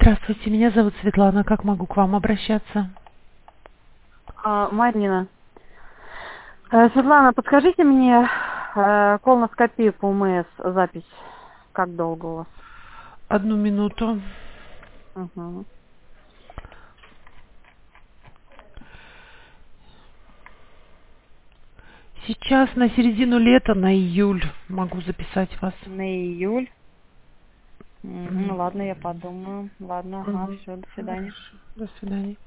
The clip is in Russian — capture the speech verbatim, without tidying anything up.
Здравствуйте, меня зовут Светлана. Как могу к вам обращаться? А, Марина. Э, Светлана, подскажите мне э, колоноскопию по УМС, запись. Как долго у вас? Одну минуту. Угу. Сейчас на середину лета, на июль могу записать вас. На июль. Угу. Мгм. Ладно, я подумаю. Ладно, ага, Мгм. все, до свидания. Хорошо. До свидания.